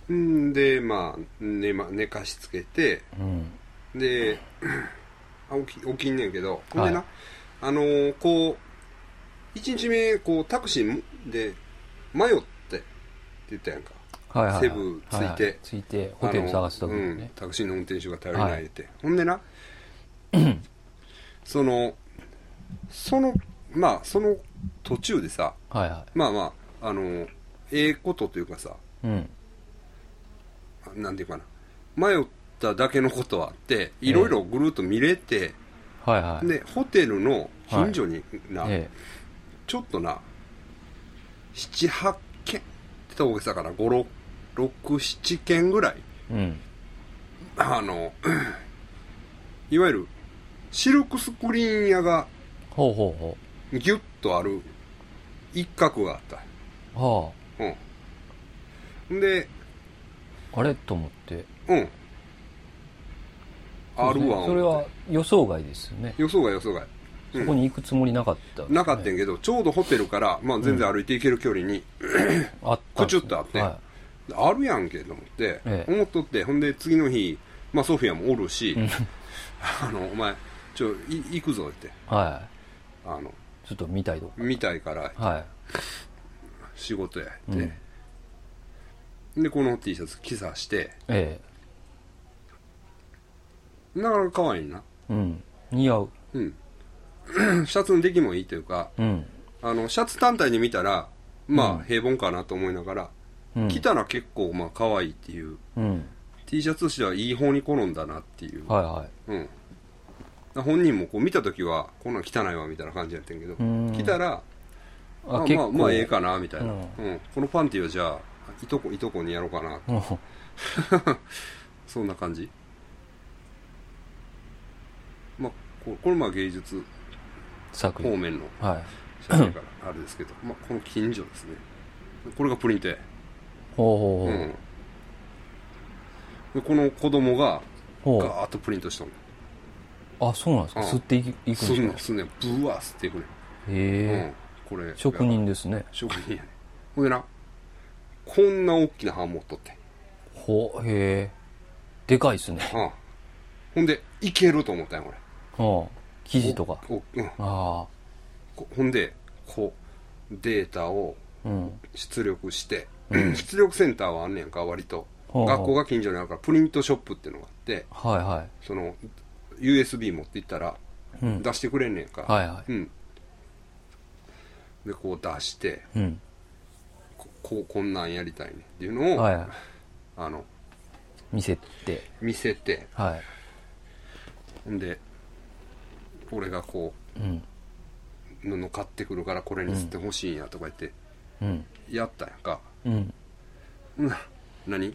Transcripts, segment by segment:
んでまあ寝かしつけて、で起きんねんけど、ほんでな、こう1日目こうタクシーで迷ってって言ったやんか、セブ着いて、 着いてホテル探すときにね、 タクシーの運転手が足りないって、ほんでなその途中でさ、ことというかさ、なんていうかな、迷っただけのことはあっていろいろぐるっと見れて、でホテルの近所にな、ちょっとな 7,8 軒って大げさかな、5、6、7軒ぐらい、いわゆるシルクスクリーン屋がギュッとある一角があった。であれと思って、 あるわ。 それは予想外ですよね。 予想外、 そこに行くつもりなかった、 なかったんやけど、ちょうどホテルから、全然歩いて行ける距離に、くちゅっとあって、あるやんけと思って、思っとって、ほんで次の日、ソフィアもおるし、お前行くぞって、ちょっと見たいと見たいから、仕事やって、でこの T シャツ着さして、なかなか可愛いな、 似合う、 シャツの出来もいいというか、シャツ単体に見たら平凡かなと思いながら、着たら結構可愛いっていう、T シャツとしてはいい方に転んだなっていう、本人もこう見た時はこんなん汚いわみたいな感じやったんやけど、着たらええかなみたいな、このパンティはじゃあいとこにやろうかなとそんな感じ。これ芸術方面の写真からあれですけど、この近所ですね、これがプリントや。でこの子供がガーッとプリントしたの。 あ、そうなんですか。吸っていくんですか。 吸ね、ブワー吸っていくね。これ職人ですね。 職人やね。ほんでな、こんな大きな版持っとって。 でかいっすね。 ほんでいけると思ったんやこれ。 生地とか。 ほんでこうデータを出力して、出力センターはあんねやんか、割と学校が近所にあるから、プリントショップっていうのがあって、その USB 持っていったら出してくれんねんか。でこう出して、こんなんやりたいねっていうのを、 見せて、 ほんで俺がこう、布買ってくるからこれに吸ってほしいんやとか言って、やったんやんか。何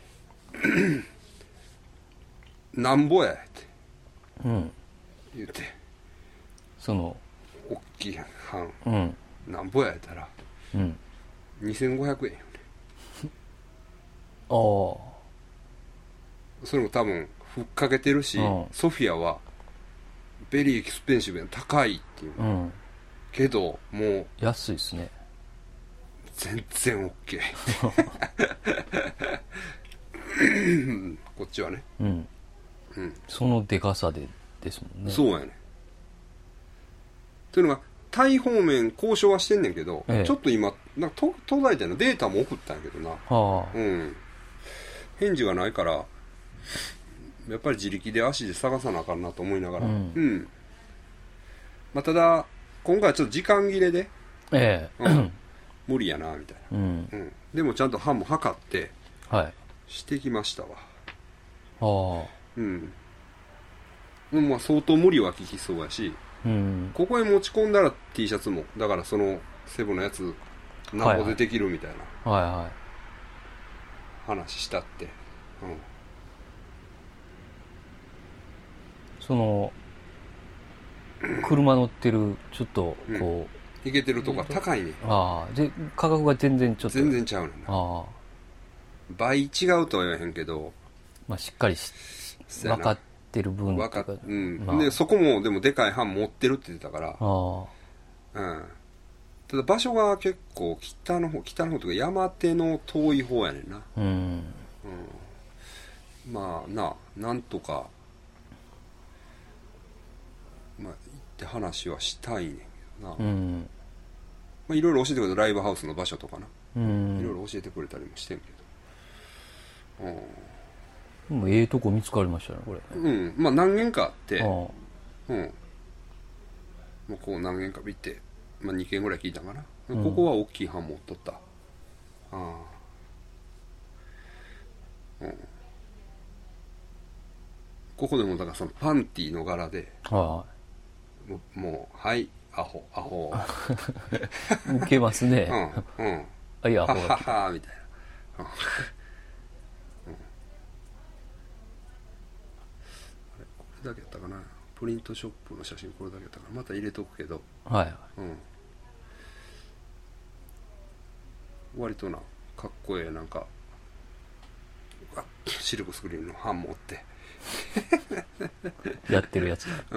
なんぼやって言って、 その大きい版、なんぼややったら、2500円よね。それも多分ふっかけてるし、ソフィアはベリーエキスペンシブやん、高いっていう、けどもう安いですね。 全然 OK こっちはね、 そのでかさですもんね。 そうやね。というのがタイ方面交渉はしてんねんけど、ちょっと今なんか途絶えてのデータも送ったんやけどな、返事がないから、やっぱり自力で足で探さなあかんなと思いながら、ただ今回はちょっと時間切れで、無理やなみたいな、でもちゃんと版も測ってしてきましたわ。相当無理は効きそうやし、ここへ持ち込んだら T シャツもだからそのセブのやつなんぼでできるみたいな話したって、 その車乗ってるちょっとこう、いけてるとこは高いね。 で価格が全然ちょっと全然ちゃうねんな。倍違うとは言わへんけど、 しっかり分かってる分とか、 でそこもでもでかい版持ってるって言ってたから、ただ場所が結構北の方というか山手の遠い方やねんな。 まあなんとかまあ行って話はしたいねんけどな、まあいろいろ教えてくれたライブハウスの場所とかな、いろいろ教えてくれたりもしてんけど、 もうええとこ見つかりましたねこれ。 まあ何軒かあって、もうこう何軒か見て、まあ2軒ぐらい聞いたかな、ここは大きい版持っとった。ここでもだからそのパンティーの柄で、もうはいアホ受けますね。あ、いやアホはははみたいな。あれこれだけやったかな、プリントショップの写真これだけやったからまた入れとくけど、割となかっこええなんかシルクスクリーンの版持ってやってるやつだ。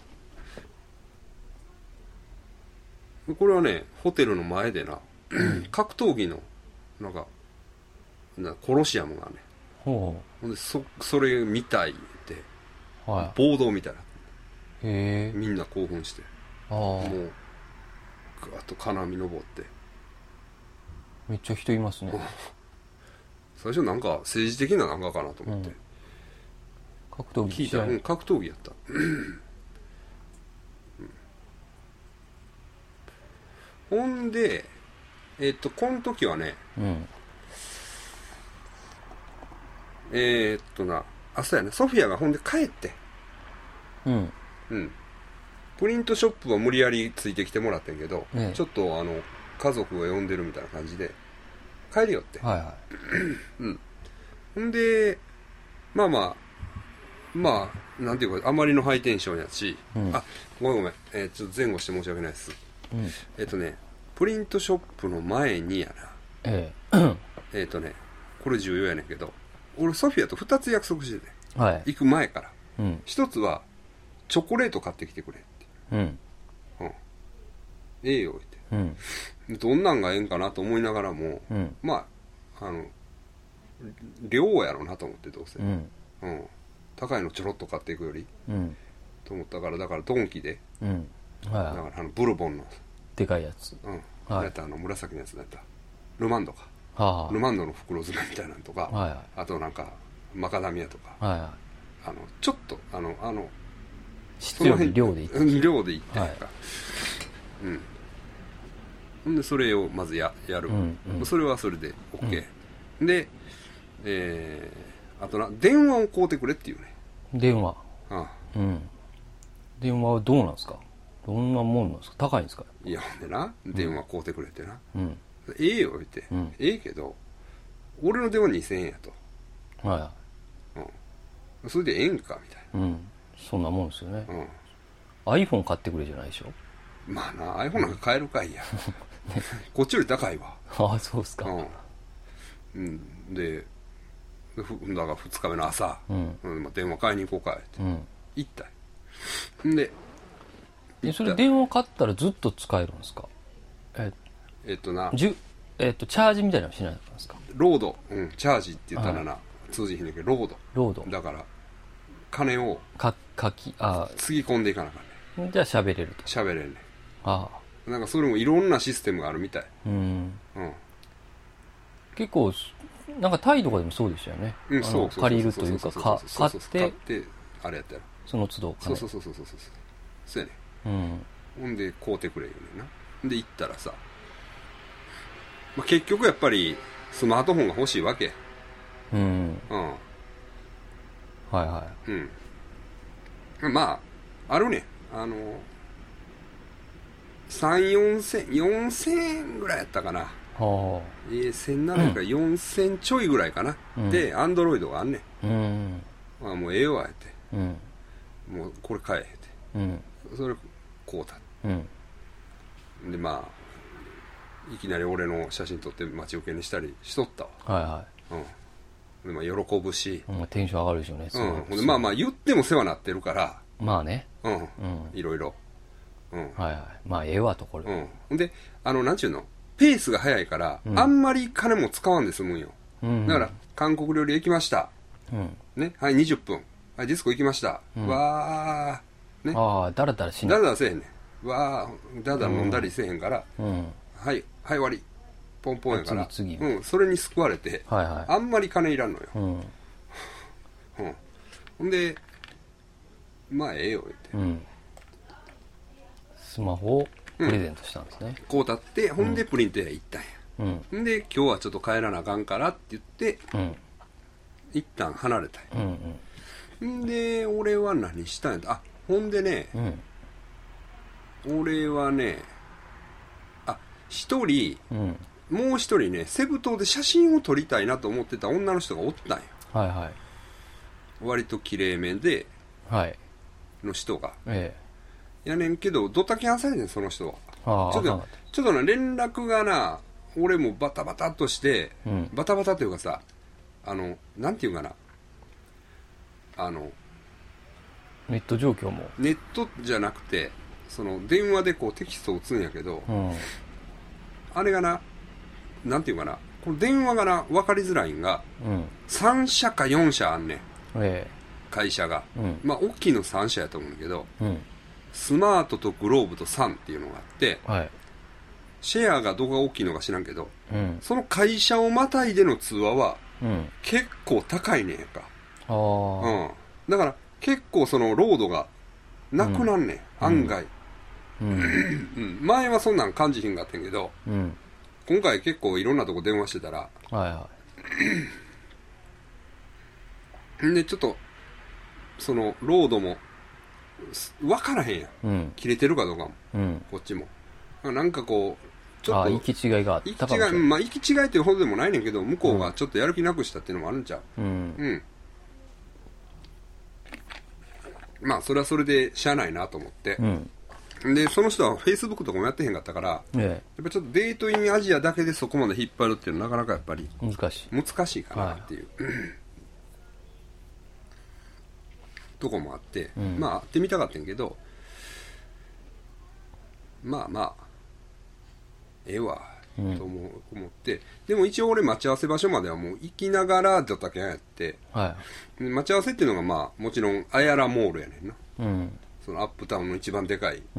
これはねホテルの前でな格闘技のなんかコロシアムがね、ほんでそれ見たいって、暴動みたいな、みんな興奮して、もうぐわっと金網登って、 めっちゃ人いますね。 最初なんか政治的ななんかかなと思って、 格闘技聞いたら、格闘技やったほんでこの時はね、そうやね、ソフィアがほんで帰って、プリントショップは無理やりついてきてもらってんけど、ちょっと家族が呼んでるみたいな感じで帰りよって、ほんでまあなんていうかあまりのハイテンションやし、ごめんちょっと前後して申し訳ないです、プリントショップの前にやな、これ重要やねんけど、俺ソフィアと2つ約束してて、行く前から、1つはチョコレート買ってきてくれって、ええよって、どんなんがええんかなと思いながらも、まあ量やろうなと思って、どうせ、高いのちょろっと買っていくより、と思ったから、だからドンキで、だからブルボンのでかいやつ、 やった紫のやつだった、ルマンドか、ルマンドの袋詰めみたいなのとか、あとなんかマカダミアとか、ちょっと質より量でいって量でいってなんか、ほんでそれをまずやる、それはそれで OK、であとな電話を買うてくれっていうね。 電話、電話はどうなんですか、どんなもんなんですか、高いんですか。 いやほんでな電話買うてくれってな、ええよ言って、ええけど俺の電話2000円やと、それでええんかみたいな、 そんなもんですよね、iPhone 買ってくれじゃないでしょ。 まあな iPhone なんか買えるかいやこっちより高いわ。 そうですか。 でだから2日目の朝、電話買いに行こうかって、行ったんで、 それ電話買ったらずっと使えるんですか。チャージみたいなのしないんですか。 ロード、チャージって言ったらな、通じひんねんけどロードだから金をつぎ込んでいかなあかんね。 じゃあ喋れると。 喋れんねん。なんかそれもいろんなシステムがあるみたい。結構なんかタイとかでもそうでしたよね。借りるというか買ってあれやったらその都度そうやね、ほんで買うてくれ言うねんな。で行ったらさ、結局やっぱりスマートフォンが欲しいわけ。まああるねん、4000円ぐらいやったかな。1700から4000ちょいぐらいかな、でアンドロイドがあんねん、もうええわって、もうこれ買えって、それこうた、でまあいきなり俺の写真撮って待ち受けにしたりしとったわ。で喜ぶし、 テンション上がるでしょうね。 でまあ言っても世話なってるから、 まあね、いろいろ、 まあええわとこれ、 でなんちゅうのペースが速いから、あんまり金も使わんで済むんよ。 だから韓国料理行きました、ね、はい20分、はいディスコ行きました、わー、ね、 ああだらだらしない、 だらだらせえへんねん、わーだらだら飲んだりせえへんから、はい終わりポンポンやから、 次それに救われて、あんまり金いらんのよ、ほんでまあええよ言って、 スマホをプレゼントしたんですね、 こうたって、ほんでプリント屋行ったんや、ほんで今日はちょっと帰らなあかんからって言って、一旦離れたんや、で俺は何したんやと、あほんでね、俺はね一人、もう一人ねセブ島で写真を撮りたいなと思ってた女の人がおったんや、割と綺麗めで、の人が、やねんけどドタキャンされてんその人は。ちょっとな連絡がな俺もバタバタっとして、バタバタというかさ、なんていうかな、 ネット状況もネットじゃなくてその電話でこうテキストを打つんやけど、あれがな、なんていうかな、この電話がな分かりづらいんが、3社か4社あんねん、会社が、まあ大きいの3社やと思うんだけど、スマートとグローブとサンっていうのがあって、シェアがどこが大きいのか知らんけど、その会社をまたいでの通話は、結構高いねんやんか、だから結構そのロードがなくなんねん、案外、前はそんなん感じひんかったんやけど、今回結構いろんなとこ電話してたら、でちょっとそのロードも分からへんやん、切れてるかどうかも、こっちもなんかこうちょっと行き違いがあったかもしれない。 まあ行き違いっていうほどでもないねんけど、向こうがちょっとやる気なくしたっていうのもあるんちゃう、まあそれはそれでしゃあないなと思って、でその人はフェイスブックとかもやってへんかったから、やっぱちょっとデートインアジアだけでそこまで引っ張るっていうのはなかなかやっぱり難しいかなっていう、とこもあって、まあ会ってみたかったんやけど、まあまあええわと思って、でも一応俺待ち合わせ場所まではもう行きながらドタキャンやって、待ち合わせっていうのがまあもちろんアヤラモールやねんな、そのアップタウンの一番でかい、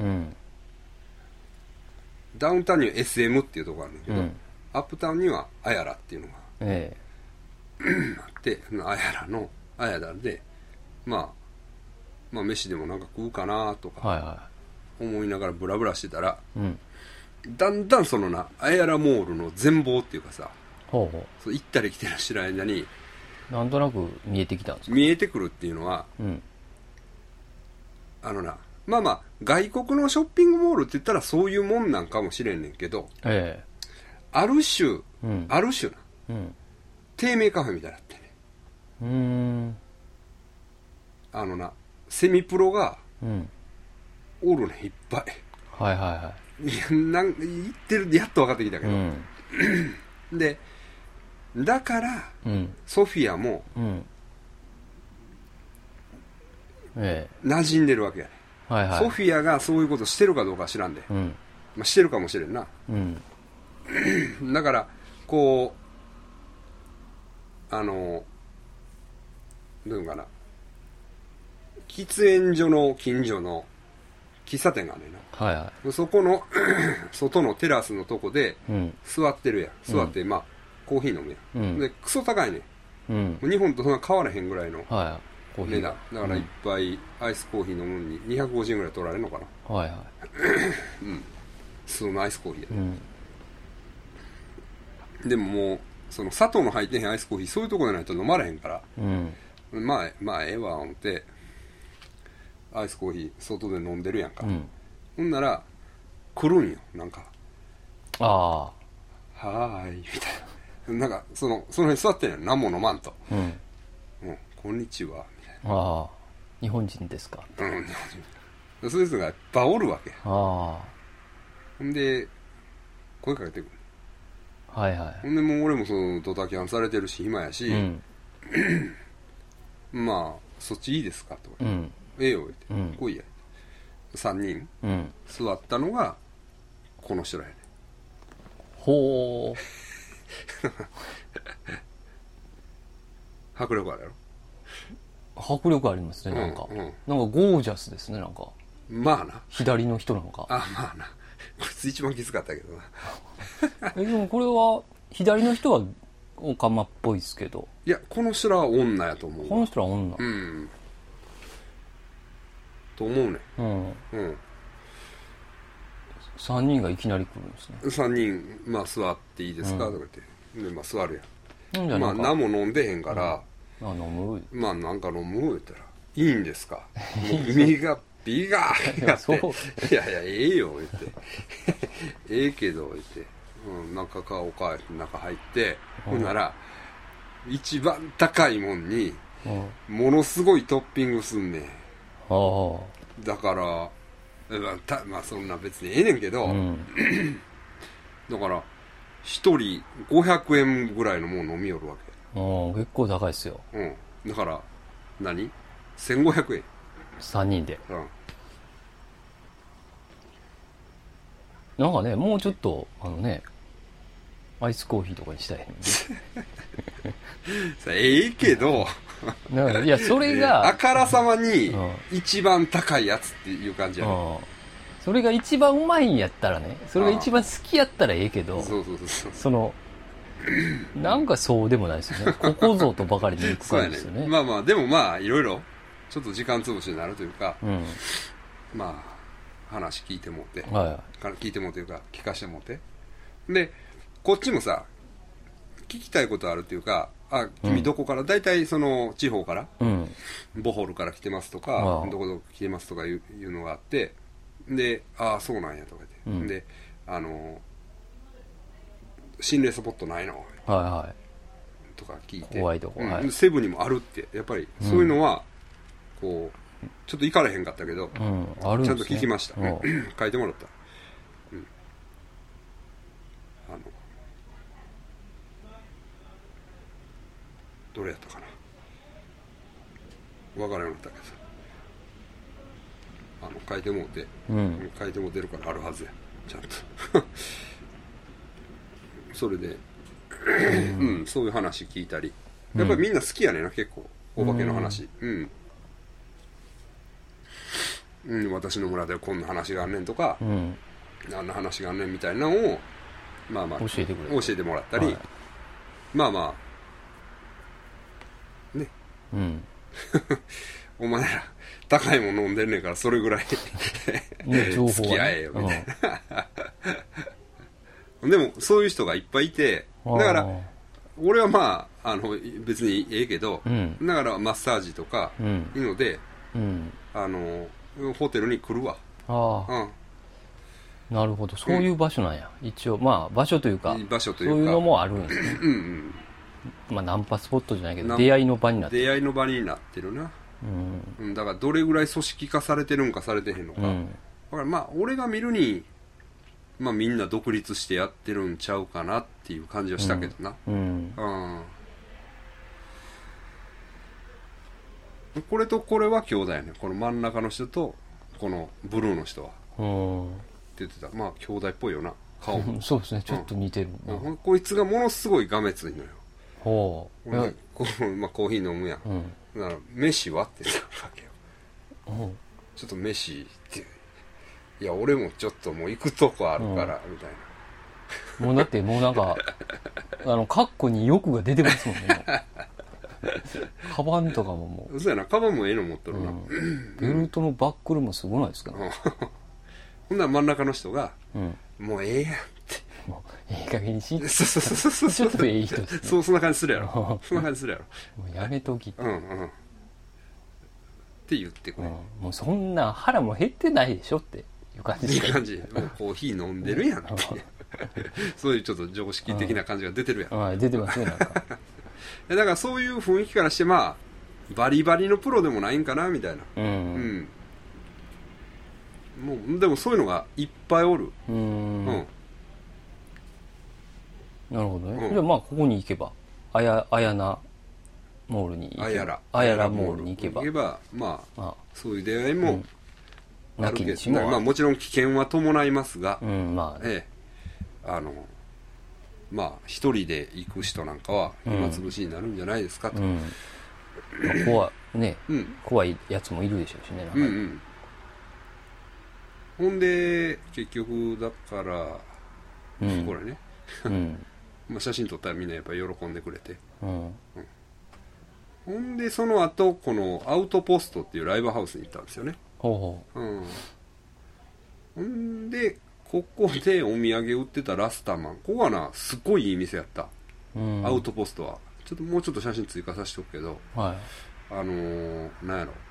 ダウンタウンには SM っていうところあるんだけど、アップタウンにはアヤラっていうのが、あってアヤラのアヤラで、まあ飯でもなんか食うかなとか思いながらブラブラしてたら、だんだんそのなアヤラモールの全貌っていうかさ、そう行ったり来たりしてる間になんとなく見えてきたんですか。 見えてくるっていうのは、まあまあ外国のショッピングモールって言ったらそういうもんなんかもしれんねんけど、ある種な、低迷カフェみたいになってね、セミプロがおるねいっぱい、言ってるやっと分かってきたけど、でだから、ソフィアも、馴染んでるわけやね、ソフィアがそういうことしてるかどうかは知らんで、まあ、してるかもしれんな、だからこうどういうのかな、喫煙所の近所の喫茶店があるねんな、そこの外のテラスのとこで座ってるやん、座ってまあコーヒー飲むやん、でクソ高いねん、日本とそんな変わらへんぐらいの値段だから、一杯アイスコーヒー飲むのに250円ぐらい取られるのかな、普通のアイスコーヒーやね、でももうその砂糖の入ってへんアイスコーヒーそういうとこでないと飲まれへんから、まあええわ思ってアイスコーヒー外で飲んでるやんか、ほんなら来るんよ、なんかはーいみたいな、なんかその辺座ってんやん、何も飲まんと、こんにちはみたいな、 日本人ですか、 そういう人がいっぱいおるわけ、ほんで声かけてくる、ほんでもう俺もそのドタキャンされてるし暇やし、まあそっちいいですかとか、ええよ言って、来いや、3人、座ったのがこの人らやね。 迫力あるやろ。 迫力ありますね、なんか。なんかゴージャスですね、なんか。 まあな。 左の人なんか。 まあな。こいつ一番きつかったけどな。 でもこれは、左の人はオカマっぽいですけど。 いや、この人らは女やと思う。 この人らは女。 と思うね。 3人がいきなり来るんですね。 3人、まあ座っていいですか、とか言って。で、まあ座るやん。まあ何も飲んでへんから、 飲む。 まあなんか飲む言ったら、いいんですか。耳がビガーやって。いやいや、ええよ、言って。ええけど、言って。中買おうか、中入って、ほんなら、一番高いもんに、ものすごいトッピングすんねん。だから、まあそんな別にええねんけど、だから一人500円ぐらいのもの飲みよるわけ。 結構高いっすよ。 だから何 ?1500 円。 3人で。なんかね、もうちょっとアイスコーヒーとかにしたいええけどいや、それがあからさまに一番高いやつっていう感じやね。 それが一番うまいんやったらね、それが一番好きやったらええけど、なんかそうでもないですよね。ここぞとばかりに行く感じですよね。 まあまあ、でもまあいろいろちょっと時間潰しになるというか、まあ話聞いてもって、聞いてもというか聞かしてもってで、こっちもさ聞きたいことあるっていうか、君どこから、大体その地方から、ボホールから来てますとか、どこどこ来てますとかいうのがあって、で、そうなんやとか言って、で、心霊スポットないのとか聞いて、 怖いとこ、 セブンにもあるって、やっぱりそういうのはこうちょっと行かれへんかったけど、ちゃんと聞きました。書いてもらった。どれやったかな、分からなかったけど、書いてもうて、書いても出るからあるはずや、ちゃんとそれでそういう話聞いたり、やっぱりみんな好きやねんな、結構お化けの話。私の村ではこんな話があんねんとか、あんな話があんねんみたいなのをまあまあ教えてもらったり、まあまあね、お前ら高いもの飲んでんねんからそれぐらい付き合えよみたいな。でもそういう人がいっぱいいて、だから俺はまあ別にええけど、だからマッサージとかいうので、ホテルに来るわ。 なるほど、そういう場所なんや。一応まあ場所というかそういうのもあるんですね。まあナンパスポットじゃないけど出会いの場になってる。 出会いの場になってるな。だからどれぐらい組織化されてるんかされてへんのか、だからまあ俺が見るにまあみんな独立してやってるんちゃうかなっていう感じはしたけどな。これとこれは兄弟やね。この真ん中の人とこのブルーの人はって言ってた。まあ兄弟っぽいよな、顔もそうですね、ちょっと似てるな。 こいつがものすごいがめついのよ。まあコーヒー飲むやん、だから飯はって言ったわけよ。ちょっと飯って、いや俺もちょっともう行くとこあるからみたいな。もうだってもうなんかカッコに欲が出てますもんね。カバンとかももう。 そうやな、カバンもええの持っとるな。 ベルトのバックルもすごないですか。 ほんなら真ん中の人が、もうええやんって。 もういい加減にし。 そうちょっといい人ですね。 そんな感じするやろ。そんな感じするやろ。 もうやめときって。 って言ってくれ。 もうそんな腹も減ってないでしょっていう感じです。 いい感じ。もうコーヒー飲んでるやんって。そういうちょっと常識的な感じが出てるやん。 出てますね、なんか。 だからそういう雰囲気からして、まあバリバリのプロでもないんかなみたいな。もうでもそういうのがいっぱいおる。 なるほどね。じゃあまあここに行けばあやなモールに行けば、あやらモールに行けば、 まあそういう出会いもあるけど、 まあもちろん危険は伴いますが、 まあ一人で行く人なんかは暇つぶしになるんじゃないですかと、 怖いやつもいるでしょうしね、なんかほんで結局だから、これねまあ写真撮ったらみんなやっぱり喜んでくれて、ほんでその後このアウトポストっていうライブハウスに行ったんですよね。ほんでここでお土産売ってたラスタマン、ここはなすっごいいい店やった、アウトポストは。ちょっともうちょっと写真追加させておくけど、なんやろ、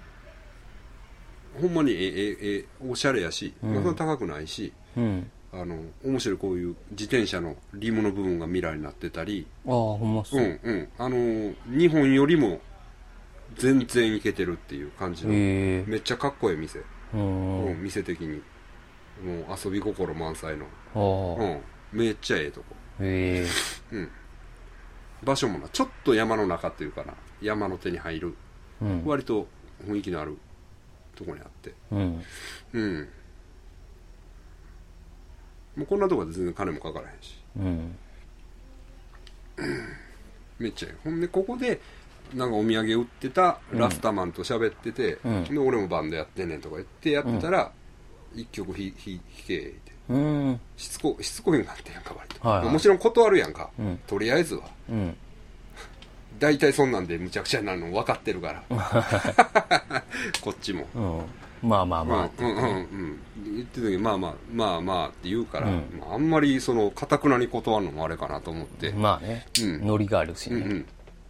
ほんまにおしゃれやし、そんな高くないし、面白いこういう自転車のリムの部分がミラーになってたり、 ほんまそう、 日本よりも全然いけてるっていう感じの、めっちゃかっこいい店、店的にもう遊び心満載の、めっちゃええとこ、場所もなちょっと山の中っていうかな、山の手に入る、割と雰囲気のあるとこにあって、もうこんなとこで全然金もかからへんし、めっちゃいい。ほんでここでなんかお土産売ってたラスタマンと喋ってて、で俺もバンドやってんねんとか言ってやってたら、一曲弾けって、しつこいんかってやんか割と、もちろん断るやんか、とりあえずは、大体そんなんでむちゃくちゃになるの分かってるからこっちも、 まあまあまあ言ってた時まあまあって言うから、あんまりその堅くなに断るのもあれかなと思って、 まあね、ノリがあるしね、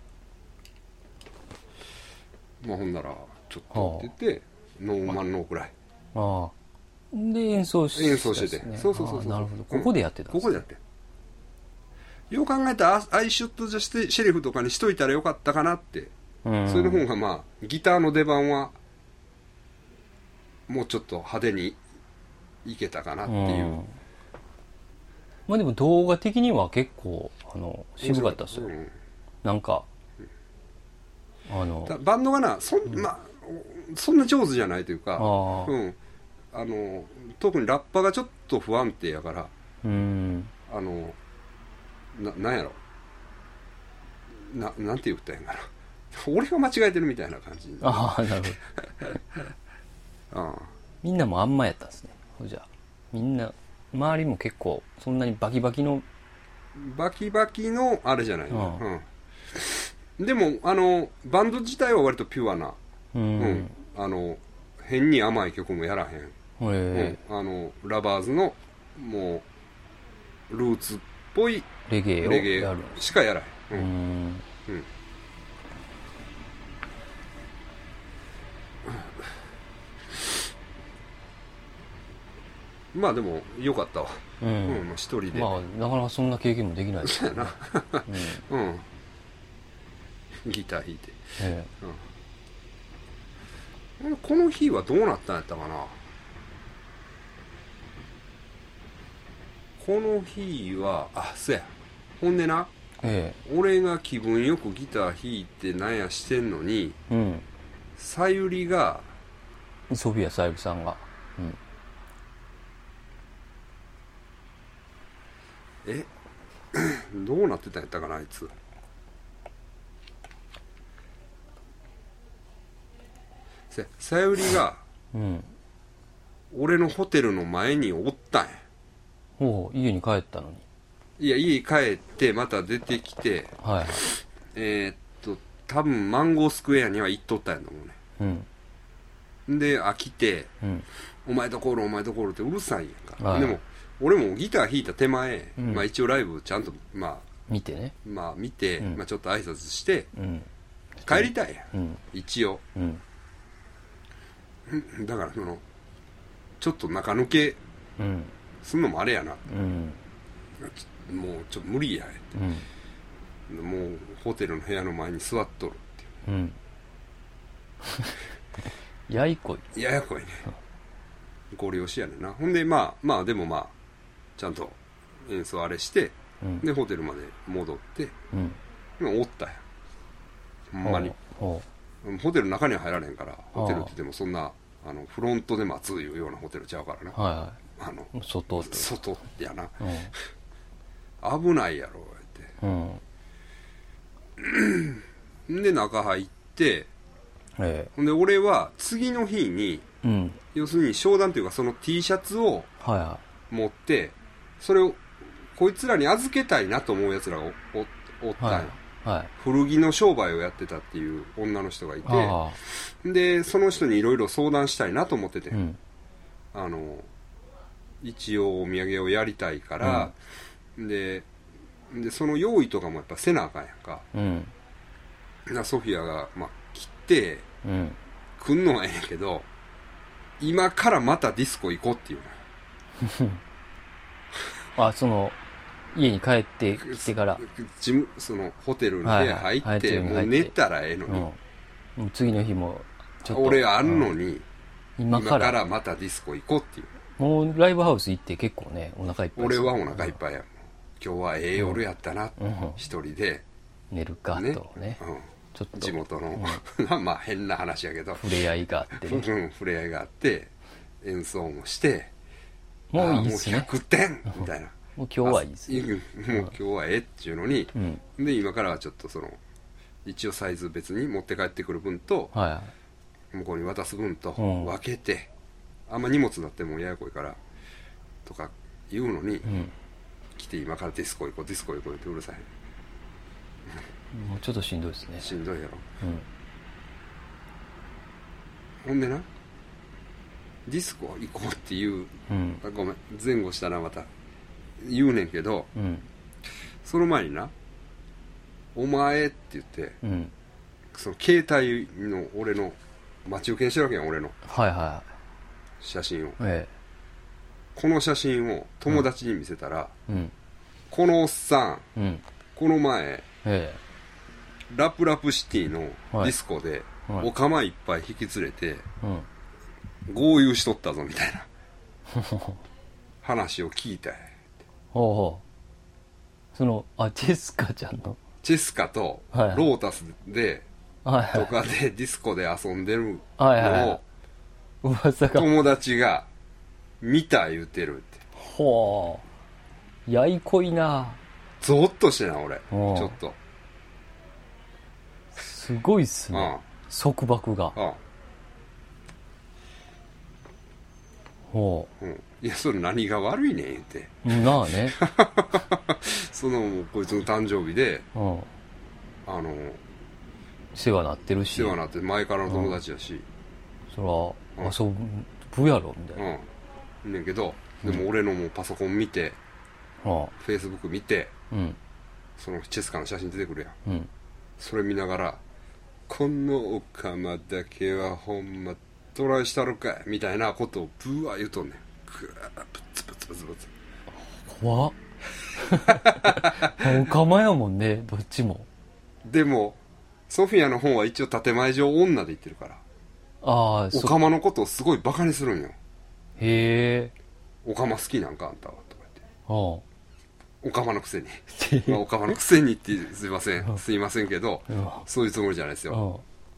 まあほんならちょっとって言ってノーマンノーくらいで演奏してて、そうなるほど、ここでやってたんですね。 ここでやってよう考えたらアイシュットじゃしてシェリフとかにしといたらよかったかなって、それの方がまあギターの出番はもうちょっと派手にいけたかなっていう、 まあでも動画的には結構渋かったっすよ、なんかバンドがなそんな上手じゃないというか、特にラッパがちょっと不安定やから、なんやろなんて言ったらいいんかな俺が間違えてるみたいな感じ。 なるほどみんなもあんまやったんですね。じゃあみんな周りも結構そんなにバキバキのあれじゃないの、でもバンド自体は割とピュアな、変に甘い曲もやらへん、ラバーズのもうルーツっぽいレゲエをしかやらへん、まあでもよかったわ、一人で、 まあなかなかそんな経験もできないですよねギター弾いて、この日はどうなったんやったかな。この日はそうや、ほんでな、俺が気分よくギター弾いてなんやしてんのに、さゆりがソフィアさゆりさんが、 どうなってたんやったかな、あいつ。さゆりが、俺のホテルの前におったんや。 家に帰ったのに。 いや、家帰ってまた出てきて、多分マンゴースクエアには行っとったんやと思うね。で飽きて、お前とコールってうるさいやんか、でも俺もギター弾いた手前、一応ライブちゃんと見てね、 見て、ちょっと挨拶して、帰りたいやん、一応、だからちょっと中抜けすんのもあれやな、もうちょっと無理やって、もうホテルの部屋の前に座っとるっていう、 やいこいね、ご利用しやねんな。ほんででもちゃんと演奏あれして、でホテルまで戻って、おったやん、ほんまに。ホテルの中には入られへんから、ホテルって言ってもそんなフロントで待ついうようなホテルちゃうからな、 外やな、 危ないやろって、で中入って、ほんで俺は次の日に、要するに商談というかその T シャツを持って、それをこいつらに預けたいなと思うやつらが おったんや、古着の商売をやってたっていう女の人がいて、でその人にいろいろ相談したいなと思ってて、一応お土産をやりたいから、でその用意とかもやっぱせなあかんやんか、ソフィアが、来て、来んのはええんやけど、今からまたディスコ行こうっていうのその家に帰ってきてからそのホテルの部屋入って、もう寝たらええのに、 もう次の日もちょっと俺あんのに、今からまたディスコ行こうっていう。 もうライブハウス行って結構ねお腹いっぱい、 俺はお腹いっぱいやもん、今日はええ夜やったな、一人で寝るかとね、 ちょっと地元の、変な話やけど触れ合いがあってね、 触れ合いがあって演奏もして、 もういいっすね、 もう100点みたいな、 もう今日はいいっすね、 もう今日はええっていうのに、で今からはちょっとその一応サイズ別に持って帰ってくる分と、向こうに渡す分と分けて、あんま荷物になってもややこいからとか言うのに、来て今からディスコ行こうディスコ行こうってうるさい。 もうちょっとしんどいですね。 しんどいやろ、ほんでな、ディスコ行こうっていう、ごめん前後したな、また言うねんけど、その前にな、お前って言って、その携帯の俺の待ち受けにしてるわけやん、俺の写真を、この写真を友達に見せたら、このおっさん、この前、ラプラプシティのディスコでお釜いっぱい引き連れて、豪遊しとったぞみたいな話を聞いた。 そのチェスカちゃんのチェスカとロータスで、とかでディスコで遊んでるのを友達が見た言うてるって。 やいこいな。 ゾッとしてな俺、ちょっとすごいっすね、束縛が。 いやそれ何が悪いねん言ってなあねそのこいつの誕生日で、 世話なってるし、 世話なって前からの友達やし、 そら遊ぶやろみたいな、 ねんけど、でも俺のもうパソコン見て、フェイスブック見て、そのチェスカの写真出てくるやん、それ見ながら、このオカマだけはほんまトライしたろかいみたいなことをブワー言うとんねん。グワーブツブツブツブツ。 怖っオカマやもんね、どっちも。 でもソフィアの方は一応建前上女で言ってるから、オカマのことをすごいバカにするんよ。 へえ。 オカマ好きなんかあんたはとか言って、オカマのくせにオカマのくせにってすいませんけど、そういうつもりじゃないですよ。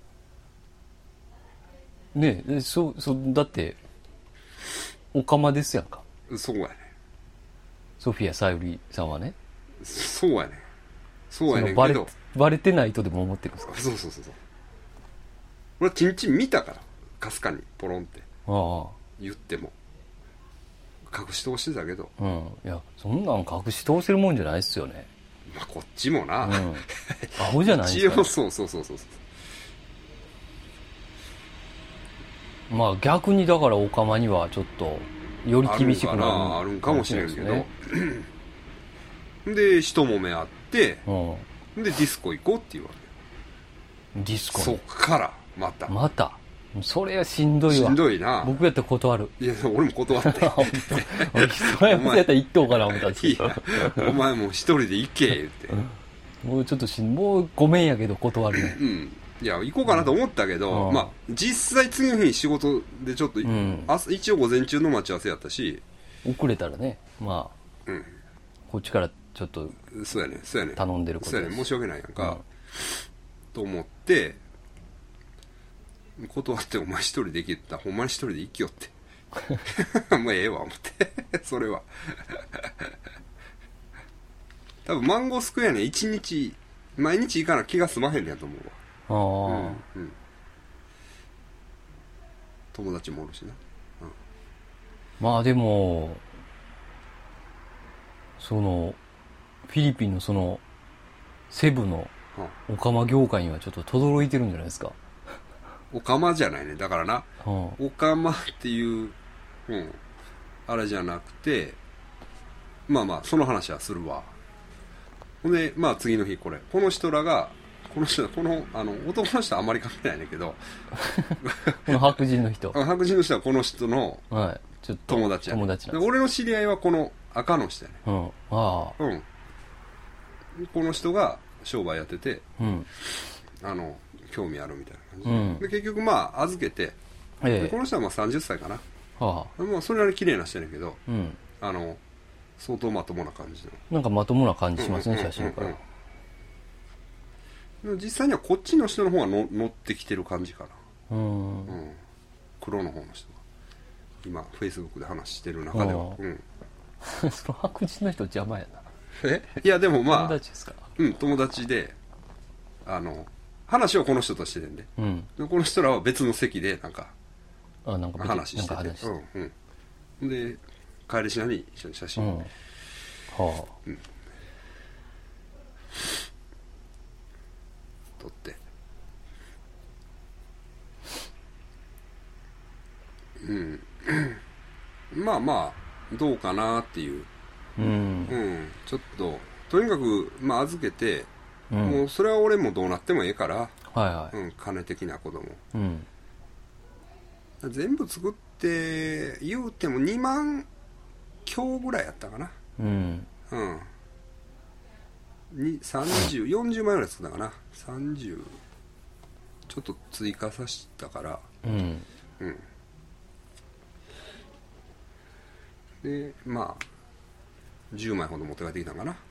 ねえ、だってオカマですやんか。 そうやね、 ソフィアさゆりさんはね。 そうやねんけど、 バレてないとでも思ってるんですか。 そう俺はチンチン見たから、かすかにポロンって言っても隠し通してたけど、 いやそんなん隠し通せるもんじゃないっすよね。 こっちもな、 アホじゃないですか、ね、 そう逆にだからオカマにはちょっとより厳しくなるあるんかもしれんけど、で一揉めあって、でディスコ行こうっていうわけ。 ディスコそっからまたそれはしんどいわ。 しんどいな。 僕やったら断る。 いや俺も断って人やったら行っとうかな思ったんですけど、 お前もう一人で行け言って、 もうちょっともうごめんやけど断るね。 いや行こうかなと思ったけど、実際次の日仕事でちょっと、一応午前中の待ち合わせやったし、 遅れたらね、こっちからちょっとそうやね頼んでることです。 そうやね、申し訳ないやんか、と思って断って、お前一人で行けたらほんまに一人で行きよってもうええわ思ってそれは多分マンゴースクエアに毎日行かな気が済まへんねやと思うわ。友達もおるしな。 まあでも、フィリピンのセブのオカマ業界にはちょっと轟いてるんじゃないですか。 オカマじゃないね。だからな、オカマっていう、あれじゃなくて、まあまあ、その話はするわ。ほんで、まあ次の日この人らが、男の人はあんまり関係ないねんけど、 この白人の人。 白人の人はこの人の友達やねん。俺の知り合いはこの赤の人やねん。この人が商売やってて、興味あるみたいな感じで、結局まあ預けて、でこの人はまあ30歳かな。まあそれなりに綺麗な人やねんけど、相当まともな感じの。 なんかまともな感じしますね、写真から。 実際にはこっちの人の方が乗ってきてる感じかな。黒の方の人が今フェイスブックで話してる中では。 その白人の人邪魔やな。 いやでもまあ友達ですか。 友達で話をこの人としてるんで、この人らは別の席でなんか話してて、で帰りしなに一緒に写真撮って、まあまあどうかなっていう、ちょっととにかくまあ預けて、もうそれは俺もどうなってもええから、金的なことも、全部作って言うても2万強ぐらいやったかな。40万ぐらい作ったかな。30ちょっと追加させたから、でまあ10枚ほど持って帰ってきたんかな。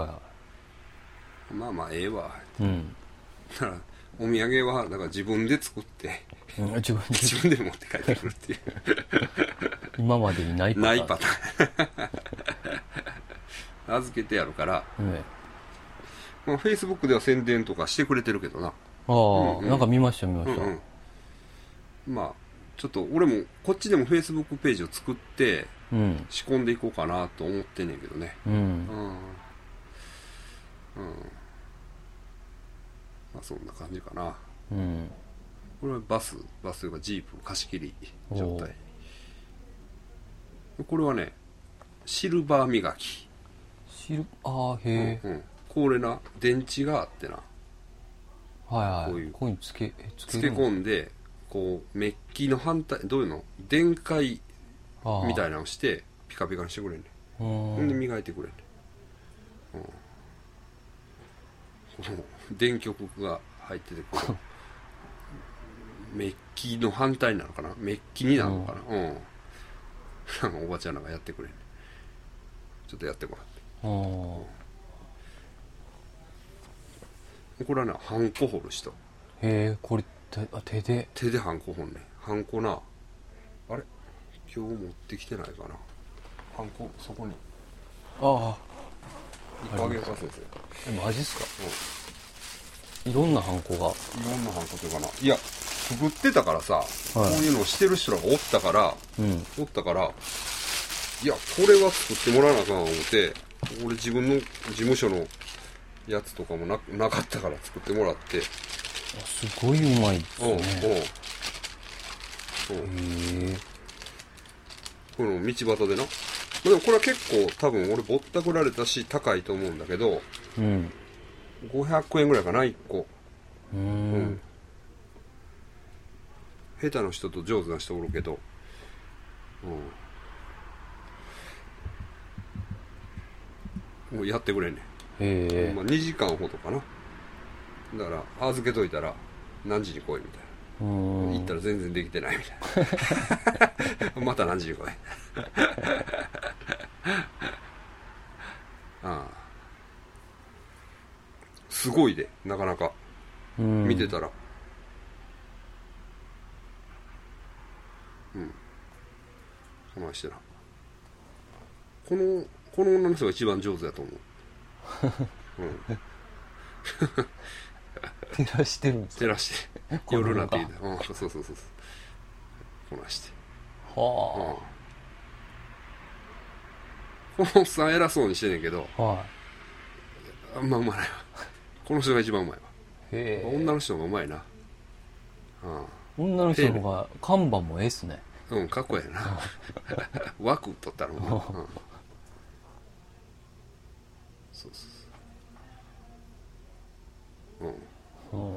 まあまあええわ。だからお土産はだから自分で作って、自分で持って帰ってくるっていう今までにないパターン。 ないパターン預けてやるから、まあ、Facebook では宣伝とかしてくれてるけどな。 なんか見ました。 まあちょっと俺もこっちでも Facebook ページを作って仕込んでいこうかなと思ってんねんけどね。まあそんな感じかな。これはバスというかジープ貸し切り状態。これはねシルバー磨き。これな電池があってな、 こういうこういうつけ込んでこうメッキの反対どういうの電解みたいなのをしてピカピカにしてくれんねん。ほんで磨いてくれんねん。この電極が入っててこうメッキの反対なのかな、メッキになるのかな。なんかおばちゃんなんかやってくれんねん。ちょっとやってもらって。これはねハンコ掘る人。 これ手でハンコ掘んねん。ハンコな、あれ今日持ってきてないかな、ハンコ。そこに一個あげようか先生。 マジっすか。いろんなハンコが。 いろんなハンコというかな、いや作ってたからさ、こういうのをしてる人らがおったから、いやこれは作ってもらわなあかん思って俺自分の事務所のやつとかも なかったから作ってもらって。 すごいうまいですね。 この道端でな。でもこれは結構多分俺ぼったくられたし高いと思うんだけど、500円ぐらいかな1個。下手な人と上手な人おるけど、もうやってくれんねん。2時間ほどかな。だから預けといたら何時に来いみたいな。行ったら全然できてないみたいな。また何時に来い。すごいでなかなか見てたら。この人な。この女の人が一番上手だと思う。 照らしてるんですか？ 照らして夜なってきた、うん、そうそうそうそう、こなして、 はあ、このおっさん偉そうにしてんねんけど、 はあんまうまないわ。この人が一番うまいわ。 へえ。 女の人がうまいな。 女の人の方が看板もええっすね。 うん、かっこええな。枠取ったのもな、うん、そうそうそう、うん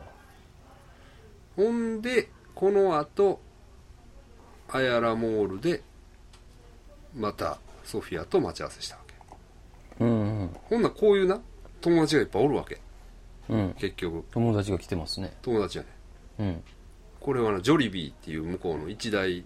、ほんでこのあとアヤラモールでまたソフィアと待ち合わせしたわけ。 うんうん。 ほんならこういうな友達がいっぱいおるわけ。 うん。 結局友達が来てますね。 友達やね。 うん。 これはなジョリビーっていう向こうの一大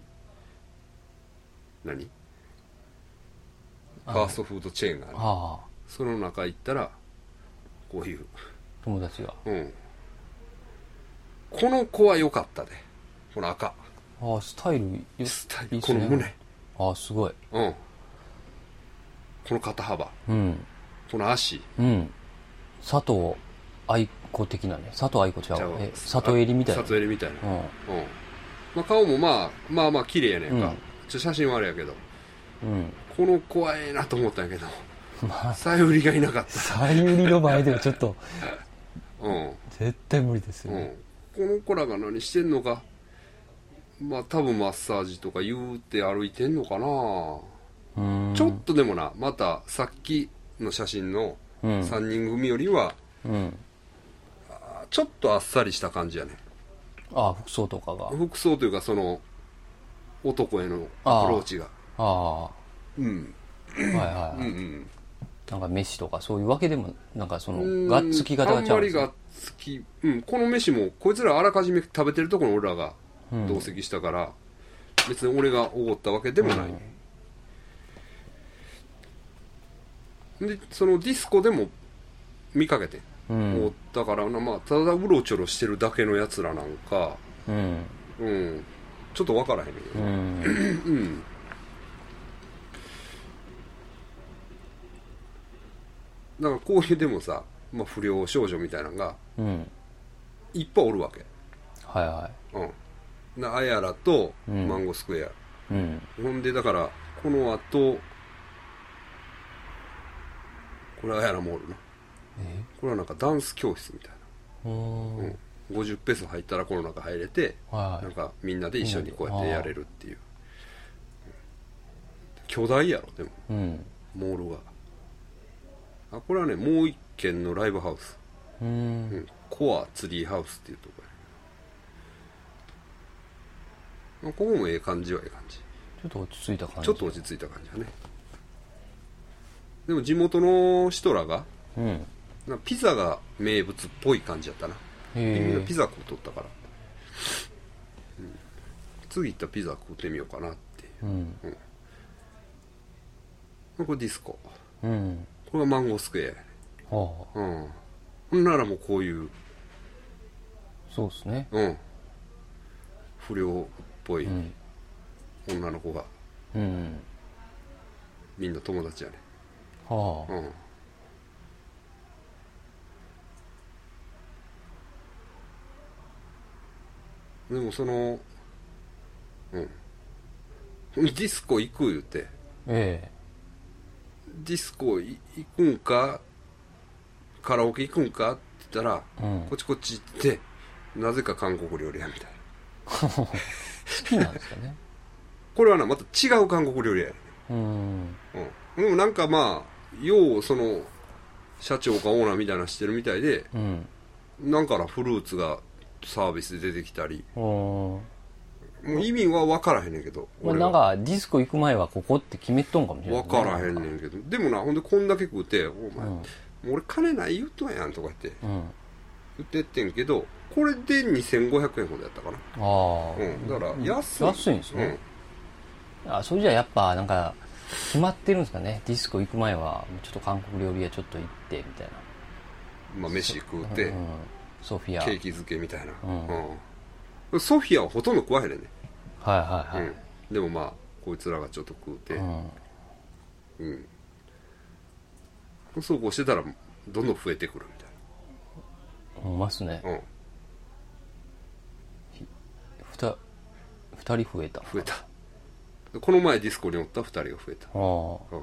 何ファーストフードチェーンがある。 ああ。 その中行ったらこういう友達が。 うん。この子は良かったで。この赤。 ああ、スタイルいいっスタイル、 すね。 この胸。 ああ、すごい。 うん。この肩幅。 うん。 この足。 うん。佐藤愛子的なね。佐藤愛子ちゃう。佐藤襟みたいな。 佐藤襟みたいな。 うん。 まあ、顔もまあ綺麗やねんか。 うん、 写真はあれやけど。 うん。 この子はええなと思ったんやけど。 まあ、 さゆりがいなかった。 さゆりの前ではちょっと、 うん。 絶対無理ですよね。 うん。この子らが何してんのか。まあ多分マッサージとか言うて歩いてんのかな。ちょっとでもな、またさっきの写真の3人組よりは、 うん、 ちょっとあっさりした感じやね。 ああ、服装とかが。 服装というかその男へのアプローチが。 ああ。 うん。 はいはい、はい。 うんうん。 なんか飯とかそういうわけでも、なんかその、がっつき方がちゃうんですね。 あんまりがっつき、うん。この飯も、こいつらあらかじめ食べてるところの俺らが同席したから、別に俺がおごったわけでもない。で、そのディスコでも見かけて、おったからな、まあ、ただうろちょろしてるだけのやつらなんか、うん。ちょっとわからへんねんけど。うん。だからこういうでもさ、まあ、不良少女みたいなのがいっぱいおるわけ。 はいはい。 うん。アヤラとマンゴースクエア。うん。ほんでだからこの後これアヤラモールな。これはなんかダンス教室みたいな。うん。50ペース入ったらこの中入れて、はい、なんかみんなで一緒にこうやってやれるっていう。巨大やろでも、うん、モールが。あ、これはねもう一軒のライブハウス、うん、コアツリーハウスっていうとこや、まあ、ここもええ感じはええ感じ。 ちょっと落ち着いた感じ。 ちょっと落ち着いた感じだね。でも地元の人らが、うん、なんかピザが名物っぽい感じやったな。みんなピザ食うとったから、うん、次行ったらピザ食ってみようかなっていう、うんうん、これディスコ、うん、これがマンゴースクエア、はあ、うん、ならもうこういうそうですね、 うん、不良っぽい女の子が、うん、みんな友達やね、はあ、うん、でもそのうんディスコ行く言うて、ディスコ行くんかカラオケ行くんかって言ったら、こっちこっち行ってなぜか韓国料理屋みたいな好きなんですかね。 これはなまた違う韓国料理屋やね、でもなんかまあようその社長かオーナーみたいなのしてるみたいで、なんかフルーツがサービスで出てきたり、もう意味は分からへんねんけど、 なんかディスコ行く前はここって決めとんかもしれない、 分からへんねんけど、でもなほんでこんだけ食うてお前、もう俺金ない言うとんやんとか言って、言ってってんけど、これで2500円ほどやったかな。だから安い、 安いんですね、それじゃやっぱなんか決まってるんですかね。ディスコ行く前はちょっと韓国料理屋ちょっと行ってみたいな、 まあ飯食うて、 ソフィアケーキ漬けみたいな、ソフィアはほとんど食わへんねんね。 はいはいはい、 でもまあこいつらがちょっと食うて、 そうこうしてたらどんどん増えてくるみたいな。ほんまっすね。 うん。 2人増えた。 増えた。この前ディスコにおった2人が増えた。 ああ。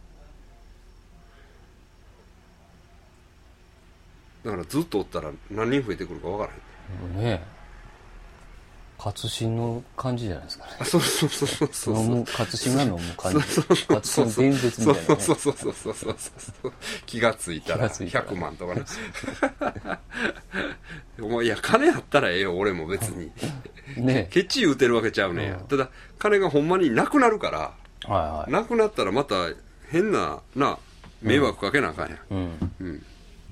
だからずっとおったら何人増えてくるか分からへんねえ。活心の感じじゃないですかね。 そうそうそうそうそう。 飲む、活心が飲む感じ。活心伝説みたいな、ね。 そう気がついたら100万とかね。お前、いや、金あったらええよ、俺も別に。ねケチ言うてるわけちゃうねん、ただ、金がほんまになくなるから、なくなったらまた変な、迷惑かけなあかんやん。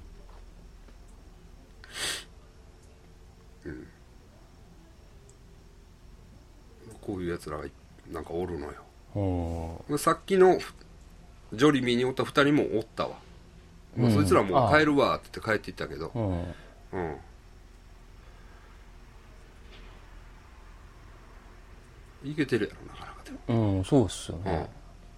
こういうやつらがなんかおるのよ。さっきのジョリビーにおった2人もおったわ。そいつらもう帰るわって言って帰っていったけど、いけてるやろなかなかでも。そうっすよね。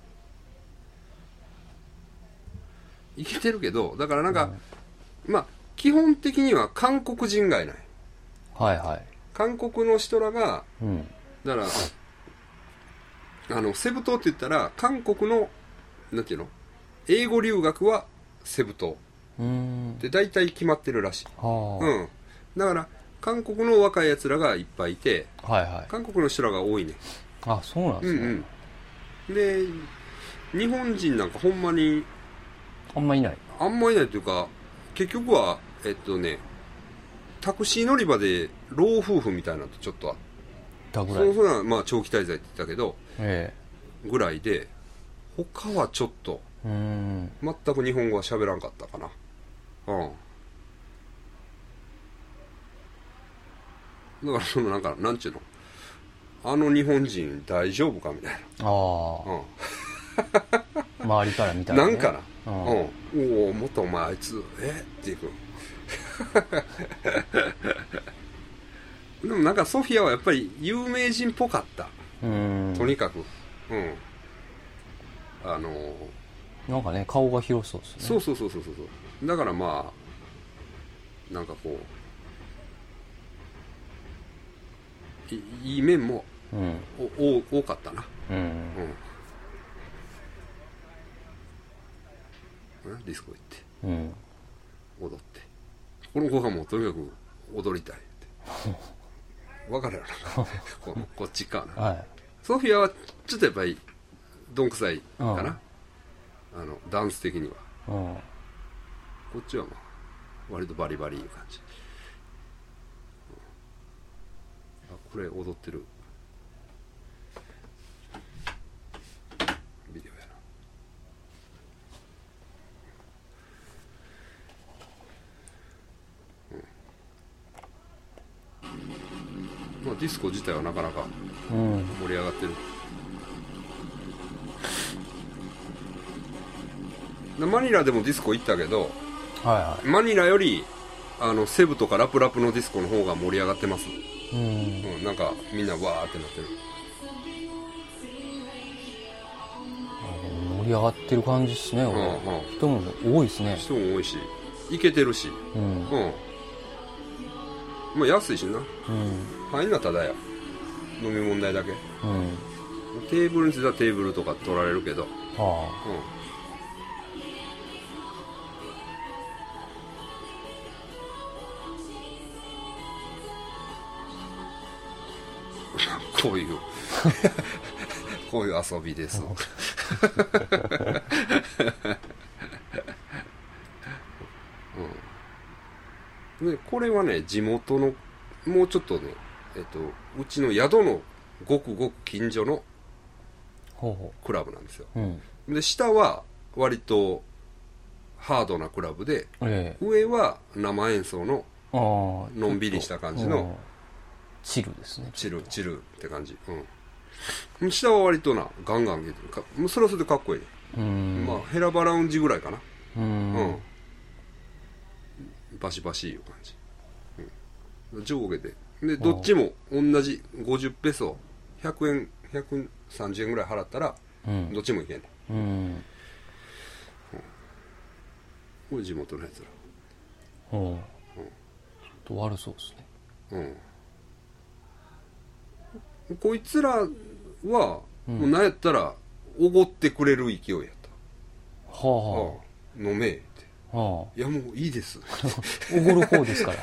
いけてるけど、だからなんか、まあ基本的には韓国人街なんや。韓国の人らが、だからセブ島って言ったら韓国のなんていうの英語留学はセブ島で大体決まってるらしい。だから韓国の若いやつらがいっぱいいて、韓国の人らが多いね。 あ、そうなんですね。 で日本人なんかほんまにあんまいないというか、結局はタクシー乗り場で老夫婦みたいなのとちょっとあって、それはまあ長期滞在って言ったけど、ぐらいで、他はちょっと全く日本語は喋らんかったかな。だからそのなんちゅうの、日本人大丈夫かみたいな。 周りから見たらなんかな。おお、もっとお前あいつっていく。でもなんかソフィアはやっぱり有名人っぽかった。とにかく。 なんかね、顔が広そうですね。 そう。だからまあ、なんかこう、いい面も、多かったな。ディスコ行って、踊って。この子がもうとにかく踊りたいって。分かるやろな。こっちかな。ソフィアはちょっとやっぱり、どんくさいかな。ダンス的には。こっちはまあ割とバリバリいう感じ。これ踊ってるビデオやな。まあディスコ自体はなかなか盛り上がってる。マニラでもディスコ行ったけど、マニラよりセブとかラプラプのディスコの方が盛り上がってます。なんかみんなわーってなってる。 盛り上がってる感じですね。人も多いですね。 人も多いし、イケてるし、まあ安いしな。入んなただや、飲み物代だけ。テーブルについたらテーブルとか取られるけど。こういう遊びです。でこれはね、地元のもうちょっとね、うちの宿のごくごく近所のクラブなんですよ。で下は割とハードなクラブで、上は生演奏ののんびりした感じのチルですね。 チルって感じ。下は割となガンガン出てる。それはそれでかっこいい。まあヘラバラウンジぐらいかな。バシバシいう感じ。上下でどっちも同じ50ペソ100円130円ぐらい払ったら、どっちもいけんね。 これ地元のやつら。 ちょっと悪そうですね。 こいつらは、もうなんやったらおごってくれる勢いやった。飲めって。いやもういいです。 おごる方ですから。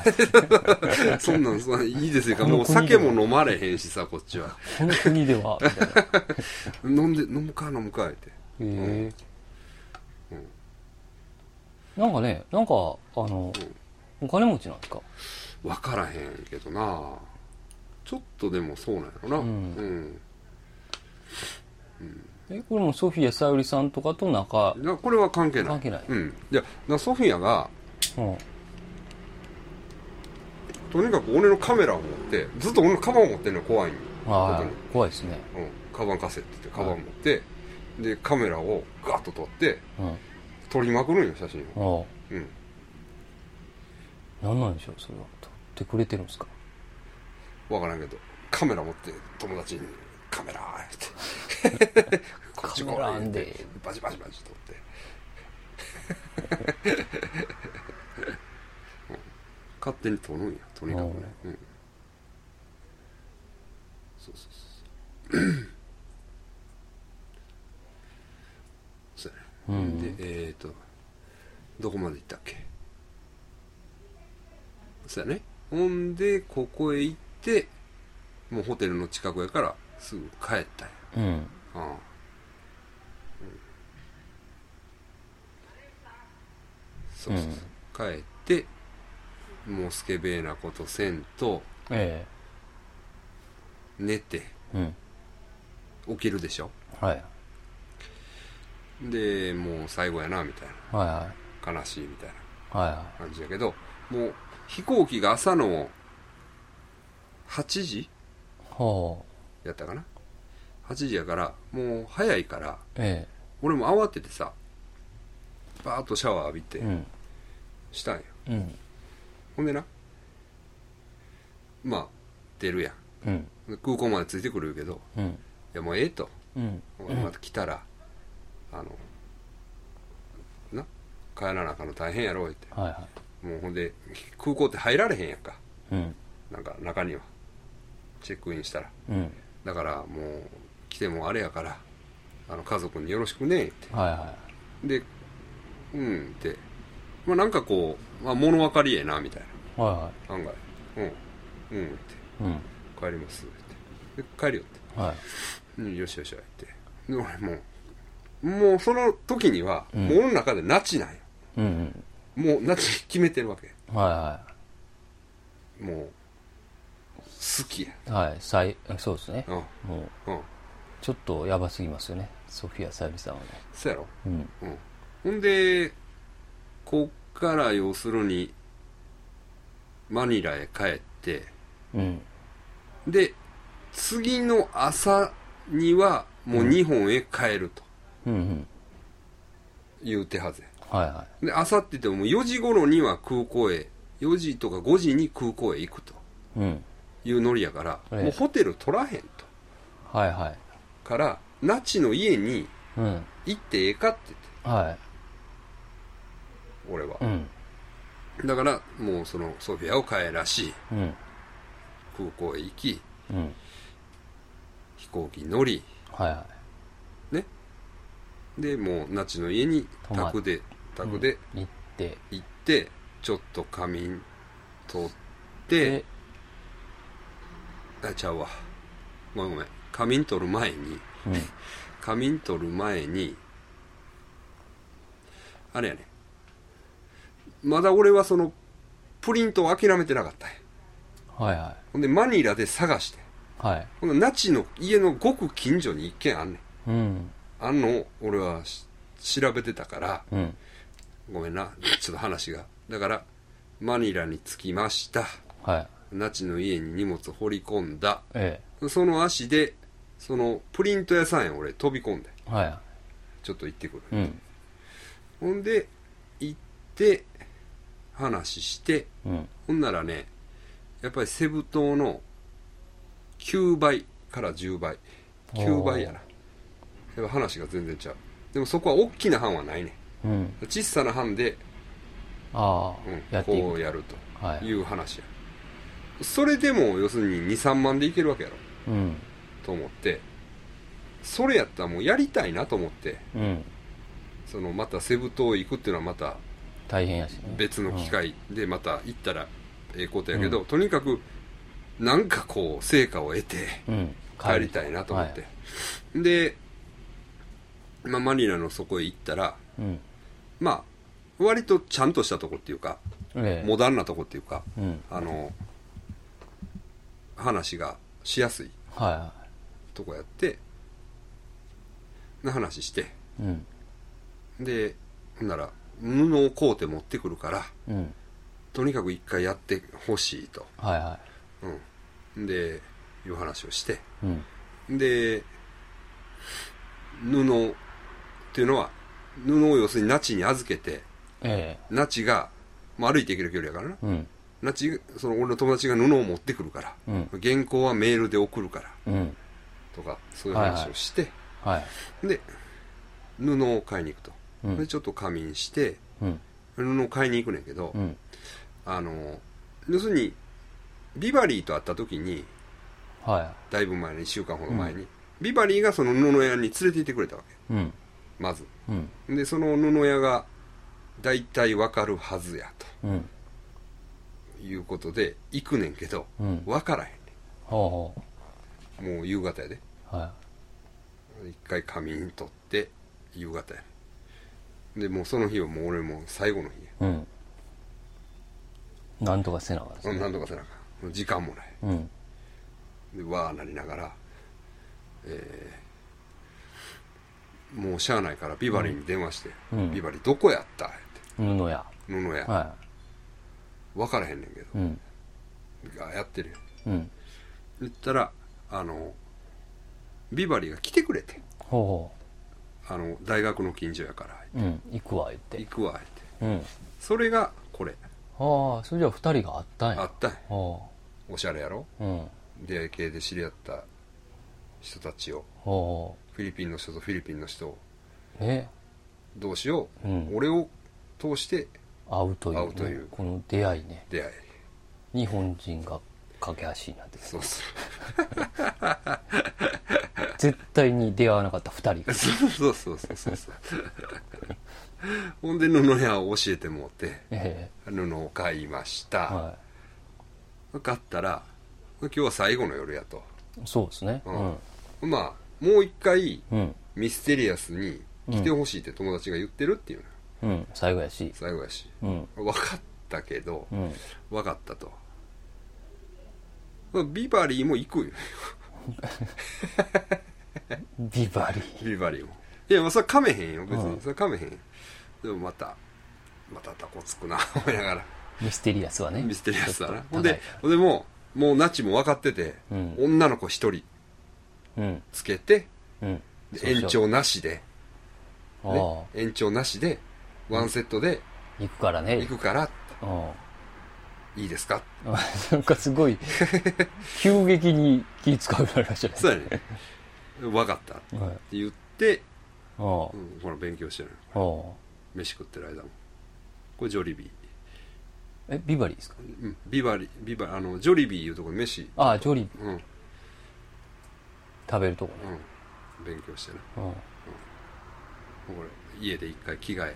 そんなんいいですよ。もう酒も飲まれへんしさ、こっちは。 この国では。 飲むかって。 なんかね、お金持ちなんですか？ わからへんけどな。ちょっとでもそうなんやろな。 これもソフィアさゆりさんとかとこれは関係ない。 関係ない。 いや、ソフィアが、とにかく俺のカメラを持って、ずっと俺のカバンを持ってるの怖いんよ。 怖いですね。 カバン貸せって言って、カバン持って、で、カメラをガッと撮って、撮りまくるんよ、写真を。 何なんでしょう、それは。撮ってくれてるんですか？ わからんけど、カメラ持って友達に、カメラーってこっち来いってバチバチバチ撮って勝手に撮るんや、とにかくね。そうそうやね。で、どこまで行ったっけ？そうやね。ほんでここへ行って、もうホテルの近くやからすぐ帰ったんや。そう、帰ってもうスケベーなことせんと、寝て、起きるでしょ。でもう最後やなみたいな、悲しいみたいな感じやけど、もう飛行機が朝の8時やったかな。8時やからもう早いから、俺も慌ててさ、バーッとシャワー浴びてしたんや。ほんでな、まあ出るやん。空港までついてくるけど、いやもうええと、また来たら帰らなあかんの大変やろって、もうほんで空港って入られへんやんか、なんか中にはチェックインしたら、だからもう来てもあれやから家族によろしくねって、でって、まあなんかこう、まあ、物分かりええなみたいな、案外って帰りますってで帰るよって、よしよしって、で俺もうその時には、もう俺の中でナチなんよ。もうナチ決めてるわけ。もう好きや。 そうですね。もうちょっとやばすぎますよね、ソフィアさゆりさんはね。 そうやろ。ほんでこっから要するにマニラへ帰って、で次の朝にはもう日本へ帰ると、いう手はずや。で朝って言っても4時頃には空港へ、4時とか5時に空港へ行くと、いうノリやから、もうホテル取らへんと、からナチの家に行ってええかって言って、俺は、だからもうそのソフィアを帰らし、空港へ行き、飛行機乗り、ね、でもうナチの家に宅で行ってちょっと仮眠取って、ちゃうわ、ごめん仮眠取る前に、あれやね、まだ俺はそのプリントを諦めてなかったんや。ほんでマニラで探して、ほんでナチの家のごく近所に一軒あんねん、あんのを俺は調べてたから、ごめんなちょっと話が、だからマニラに着きました、ナチの家に荷物放り込んだ、その足でそのプリント屋さんへ俺飛び込んで、ちょっと行ってくる、ほんで行って話して、ほんならね、やっぱりセブ島の9倍から10倍9倍やな、やっぱ話が全然ちゃう。でもそこは大きな班はないね、小さな班でこうやるという話や、それでも要するに2、3万でいけるわけやろ、と思って、それやったらもうやりたいなと思って、そのまたセブ島行くっていうのはまた大変やし、 別の機会でまた行ったらええことやけど、とにかくなんかこう成果を得て帰りたいなと思って、で、マニラのそこへ行ったら、割とちゃんとしたとこっていうか、モダンなとこっていうか、話がしやすいとこやって、話して、でほんなら布を買うて持ってくるから、とにかく一回やってほしいと、でいう話をして、で布っていうのは布を要するにナチに預けて、ナチが、歩いていける距離やからな、ナチその俺の友達が布を持ってくるから、原稿はメールで送るから、とかそういう話をして、で布を買いに行くと、でちょっと仮眠して、布を買いに行くねんけど、要するにビバリーと会った時に、だいぶ前に1週間ほど前に、ビバリーがその布屋に連れて行ってくれたわけ、まず、でその布屋が大体わかるはずやと、いうことで行くねんけど、わからへんねん、もう夕方やで、一回仮眠取って夕方やねん。でもうその日はもう俺も最後の日や、 なんとかせなあかん、 なんとかせなあかん、時間もない、でわーなりながら、もうしゃあないからビバリーに電話して、ビバリーどこやったって、 布屋、 分からへんねんけど、やってるよ、言ったらビバリーが来てくれて、大学の近所やから、 行くわ言って、 それがこれ、 それじゃあ2人があったんや、 おしゃれやろ、出会い系で知り合った人たちを、フィリピンの人とフィリピンの人同士を、俺を通して会うという、この出会いね、日本人が架け橋になって、 そうそう絶対に出会わなかった2人がそうほんで布屋を教えてもらって、布を買いました、買ったら今日は最後の夜やと、 そうですね、 もう一回、ミステリアスに来てほしいって友達が言ってるっていうの、最後やし、 分かったけど、分かったと、ビバリーも行くよビバリーも、いやそれ噛めへんよ別に、それ噛めへん、でもまたタコつくな思いながら、 ミステリアスはね、 ミステリアスだな、ほんでもうナチも分かってて、女の子一人つけて、延長なしで、延長なしでワンセットで行くからね、 いいですかなんかすごい急激に気使うようになりましたね。 そうやね、分かったって言って、ほら勉強してる、飯食ってる間も、これジョリビー、 ビバリーですか？ ビバリージョリビーいうところで飯、 ジョリビー、食べるとこね、 勉強してる、これ家で一回着替えて、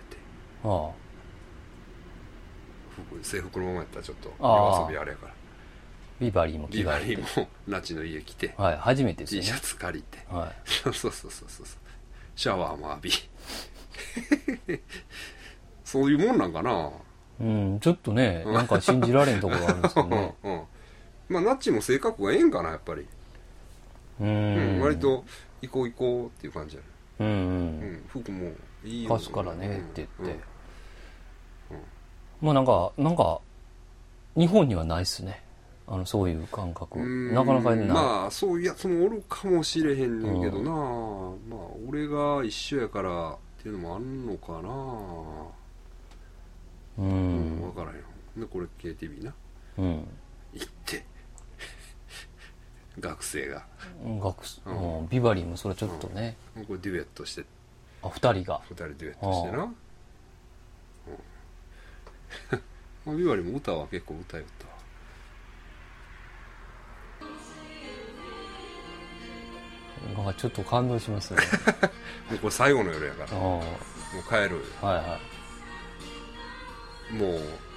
制服のままやったらちょっと夜遊びあれやから、 ビバリーも着替えて、 ビバリーもナチの家来て、 初めてですね、 T シャツ借りて、そうシャワーも浴びそういうもんなんかな、 ちょっとね、なんか信じられんところあるんですけどねナッチも性格がええんかなやっぱり、割と行こうっていう感じやね、服もいいよ、 貸すからねって言って、なんか日本にはないっすね、そういう感覚、なかなかない。 そういうやつもおるかもしれへんねんけどな、俺が一緒やからっていうのもあんのかな、分からへん。でこれ KTV な、行って学生がビバリーもそれちょっとね、 これデュエットして、 2人がデュエットしてな、 ビバリーも歌は結構歌いよったわ。なんかちょっと感動しますね。 もうこれ最後の夜やから。もう帰る。 はいはい。 も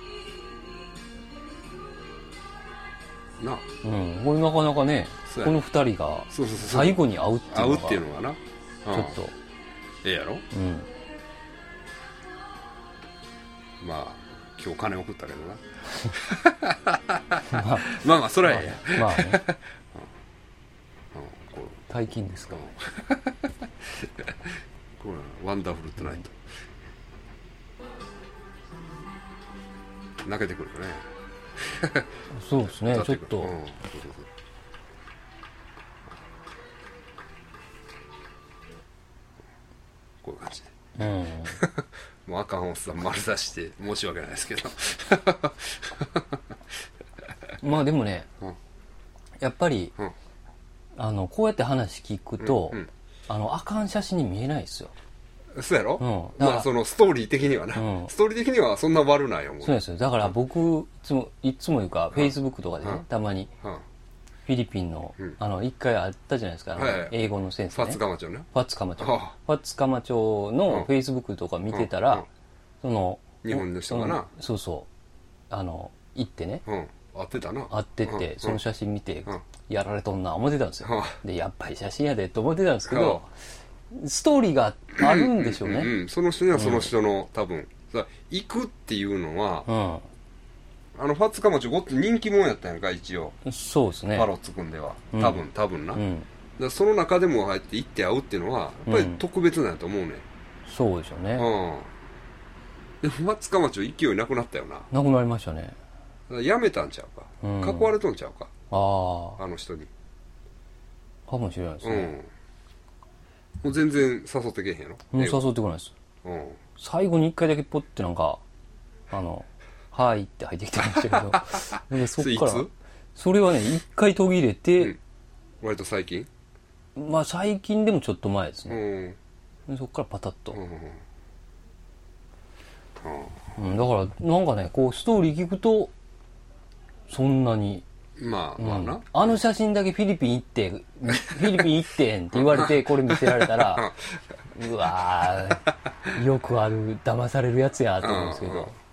う、な。 うん。これなかなかね、この二人が最後に会うっていうのが。 会うっていうのがな。ちょっと。 ええやろ？ うん。 まあ、今日金送ったけどな。まあまあ、そらええや。 まあね。大金ですか。 これワンダフルトナイト。泣けてくるよね。 そうですね、ちょっと。 こういう感じで。 もう赤本さん丸出して申し訳ないですけど。 まあでもね、やっぱり、こうやって話聞くと、あかん写真に見えないですよ。 そうやろ？まあそのストーリー的にはな、ストーリー的にはそんな悪ないよ。 そうですよ。だから僕いつも言うか、フェイスブックとかでね、たまにフィリピンの一回あったじゃないですか、英語の先生ね。 ファツカマチョね。 ファツカマチョ。ファツカマチョのフェイスブックとか見てたら、その日本の人がな、 そうそう行ってね、 会ってたな。 会ってて、その写真見てやられとんな思ってたんですよ。でやっぱり写真やでと思ってたんですけど、ストーリーがあるんでしょうね。 その人にはその人の多分行くっていうのは、ファツカマチョごっつ人気者やったんやんか、一応。 そうですね。 パロツくんでは多分な。その中でも入って行って会うっていうのはやっぱり特別なんやと思うね。 そうでしょうね。 でファツカマチョ勢いなくなったよな。 なくなりましたね。 やめたんちゃうか、囲われとんちゃうか、あの人に。 かもしれないですね。 もう全然誘ってけへんやろ。 もう誘ってこないです。最後に一回だけポッてなんかはいって入ってきてましたけどでそっからそれはね一回途切れて、 割と最近。 まあ最近でもちょっと前ですね。でそっからパタッと。だからなんかねこうストーリー聞くとそんなにまあまあな、 あの写真だけフィリピン行ってんって言われてこれ見せられたらうわーよくある騙されるやつやと思うんですけど、